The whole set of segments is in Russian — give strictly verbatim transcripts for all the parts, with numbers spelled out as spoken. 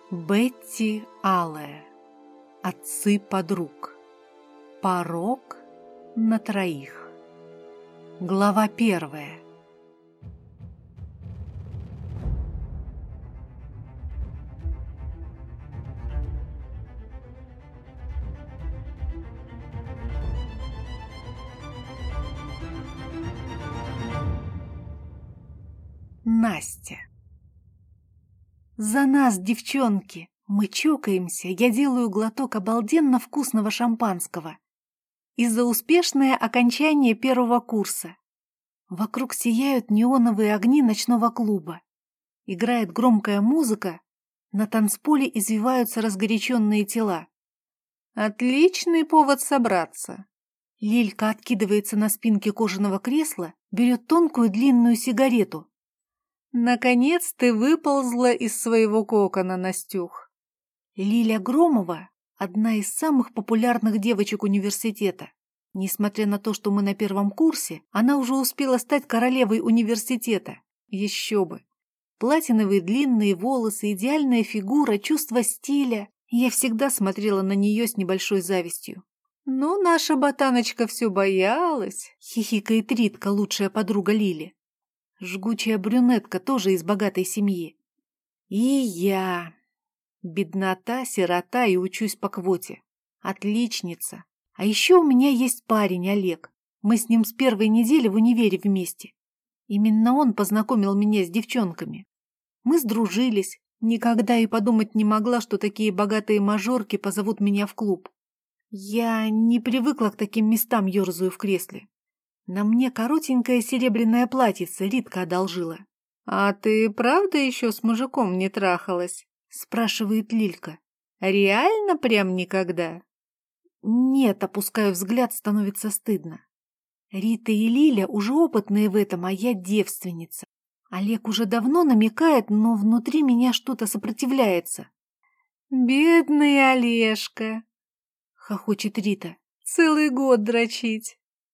Бетти Алле. Отцы подруг. Порок на троих. Глава первая. Настя. За нас, девчонки! Мы чокаемся, я делаю глоток обалденно вкусного шампанского. И за успешное окончание первого курса. Вокруг сияют неоновые огни ночного клуба. Играет громкая музыка, на танцполе извиваются разгоряченные тела. Отличный повод собраться. Лилька откидывается на спинке кожаного кресла, берет тонкую длинную сигарету. Наконец ты выползла из своего кокона, Настюх. Лиля Громова – одна из самых популярных девочек университета. Несмотря на то, что мы на первом курсе, она уже успела стать королевой университета. Еще бы. Платиновые длинные волосы, идеальная фигура, чувство стиля. Я всегда смотрела на нее с небольшой завистью. «Ну, наша ботаночка все боялась», – хихикает Ритка, лучшая подруга Лили. Жгучая брюнетка тоже из богатой семьи. И я. Беднота, сирота и учусь по квоте. Отличница. А еще у меня есть парень, Олег. Мы с ним с первой недели в универе вместе. Именно он познакомил меня с девчонками. Мы сдружились. Никогда и подумать не могла, что такие богатые мажорки позовут меня в клуб. Я не привыкла к таким местам, ерзаю в кресле. На мне коротенькое серебряное платьице Ритка одолжила. «А ты правда еще с мужиком не трахалась?» – спрашивает Лилька. «Реально прям никогда?» «Нет», – опускаю взгляд, становится стыдно. Рита и Лиля уже опытные в этом, а я девственница. Олег уже давно намекает, но внутри меня что-то сопротивляется. «Бедный Олежка!» – хохочет Рита. «Целый год дрочить!»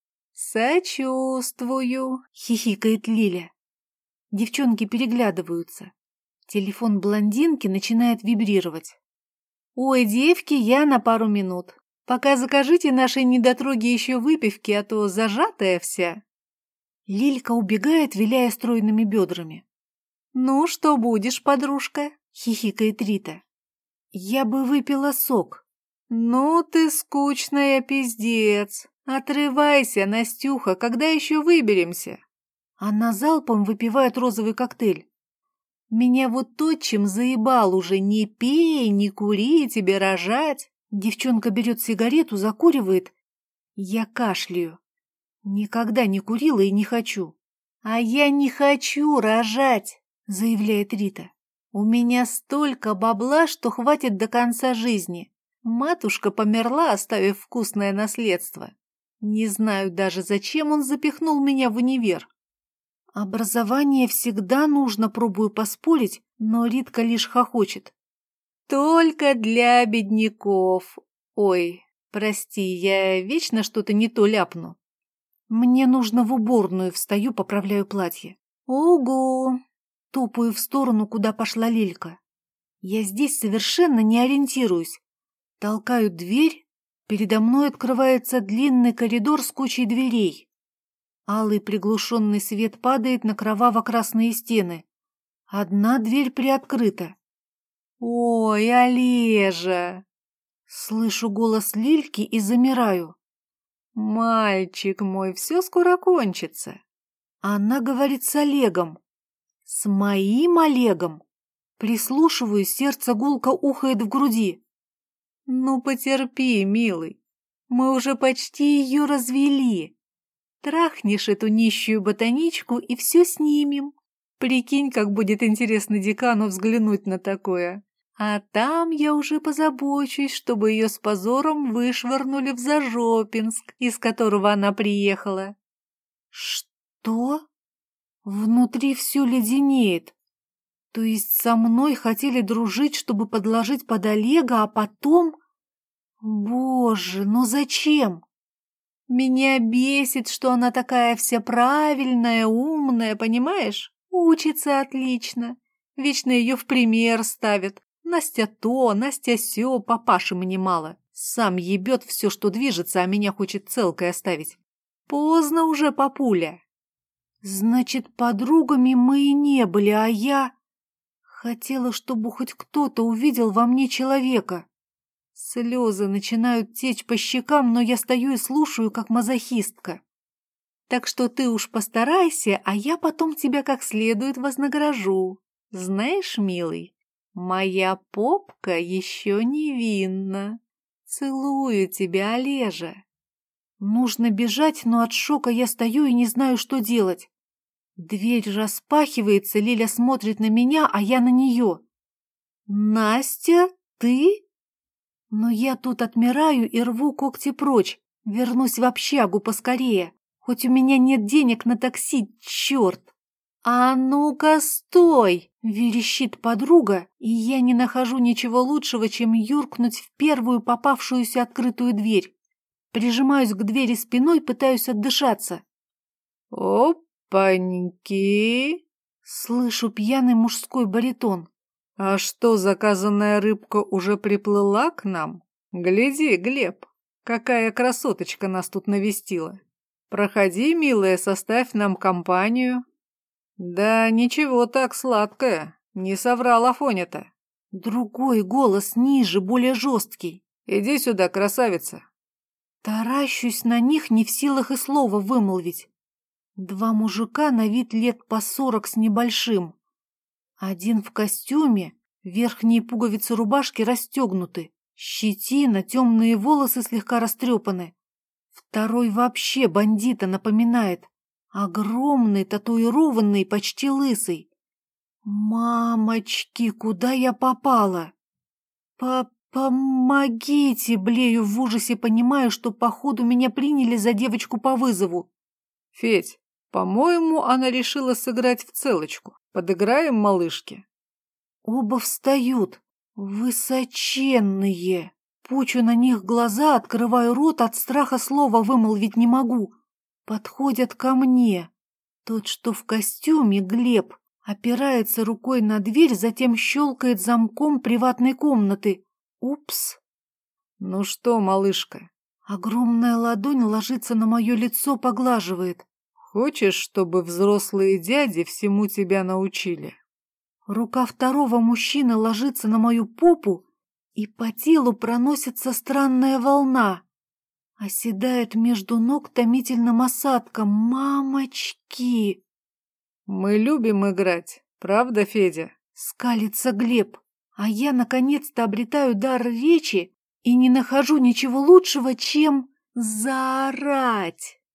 «Сочувствую», — хихикает Лиля. Девчонки переглядываются. Телефон блондинки начинает вибрировать. «Ой, девки, я на пару минут. Пока закажите нашей недотроги еще выпивки, а то зажатая вся». Лилька убегает, виляя стройными бедрами. «Ну, что будешь, подружка?» — хихикает Рита. «Я бы выпила сок». «Ну ты скучная пиздец. Отрывайся, Настюха, когда еще выберемся?» Она залпом выпивает розовый коктейль. «Меня вот отчим заебал уже, не пей, не кури, тебе рожать». Девчонка берет сигарету, закуривает. Я кашляю. Никогда не курила и не хочу. «А я не хочу рожать», заявляет Рита. «У меня столько бабла, что хватит до конца жизни. Матушка померла, оставив вкусное наследство. Не знаю даже, зачем он запихнул меня в универ. Образование всегда нужно, пробую поспорить, но Ритка лишь хохочет. Только для бедняков. Ой, прости, я вечно что-то не то ляпну. Мне нужно в уборную, встаю, поправляю платье. Ого! Топаю в сторону, куда пошла Лилька. Я здесь совершенно не ориентируюсь. Толкаю дверь. Передо мной открывается длинный коридор с кучей дверей. Алый приглушенный свет падает на кроваво-красные стены. Одна дверь приоткрыта. «Ой, Олежа!» Слышу голос Лильки и замираю. «Мальчик мой, все скоро кончится». Она говорит с Олегом. С моим Олегом. Прислушиваюсь, сердце гулко ухает в груди. «Ну, потерпи, милый, мы уже почти ее развели. Трахнешь эту нищую ботаничку и все снимем. Прикинь, как будет интересно декану взглянуть на такое. А там я уже позабочусь, чтобы ее с позором вышвырнули в Зажопинск, из которого она приехала». «Что?» Внутри все леденеет. То есть со мной хотели дружить, чтобы подложить под Олега, а потом... Боже, ну зачем? Меня бесит, что она такая вся правильная, умная, понимаешь? Учится отлично. Вечно ее в пример ставят. Настя то, Настя сё, папаши мне мало. Сам ебет все, что движется, а меня хочет целкой оставить. Поздно уже, папуля. Значит, подругами мы и не были, а я... Хотела, чтобы хоть кто-то увидел во мне человека. Слезы начинают течь по щекам, но я стою и слушаю, как мазохистка. Так что ты уж постарайся, а я потом тебя как следует вознагражу. Знаешь, милый, моя попка еще невинна. Целую тебя, Олежа. Нужно бежать, но от шока я стою и не знаю, что делать. Дверь распахивается, Лиля смотрит на меня, а я на нее. «Настя, ты?» Но я тут отмираю и рву когти прочь. Вернусь в общагу поскорее. Хоть у меня нет денег на такси, черт! «А ну-ка, стой!» — верещит подруга, и я не нахожу ничего лучшего, чем юркнуть в первую попавшуюся открытую дверь. Прижимаюсь к двери спиной, пытаюсь отдышаться. «Опаньки!» — слышу пьяный мужской баритон. «А что, заказанная рыбка уже приплыла к нам? Гляди, Глеб, какая красоточка нас тут навестила! Проходи, милая, составь нам компанию». «Да ничего так сладкое, не соврал Афоня-то». Другой голос ниже, более жесткий. «Иди сюда, красавица». Таращусь на них, не в силах и слова вымолвить. Два мужика на вид лет по сорок с небольшим. Один в костюме, верхние пуговицы рубашки расстегнуты, щетина, темные волосы слегка растрепаны. Второй вообще бандита напоминает. Огромный, татуированный, почти лысый. Мамочки, куда я попала? По Помогите, блею в ужасе, понимаю, что, походу, меня приняли за девочку по вызову. Федь, по-моему, она решила сыграть в целочку. Подыграем малышке? Оба встают, высоченные. Пучу на них глаза, открываю рот, от страха слова вымолвить не могу. Подходят ко мне. Тот, что в костюме, Глеб, опирается рукой на дверь, затем щелкает замком приватной комнаты. Упс. Ну что, малышка? Огромная ладонь ложится на мое лицо, поглаживает. Хочешь, чтобы взрослые дяди всему тебя научили? Рука второго мужчины ложится на мою попу, и по телу проносится странная волна. Оседает между ног томительным осадком. Мамочки! Мы любим играть, правда, Федя? Скалится Глеб. А я наконец-то обретаю дар речи и не нахожу ничего лучшего, чем заорать.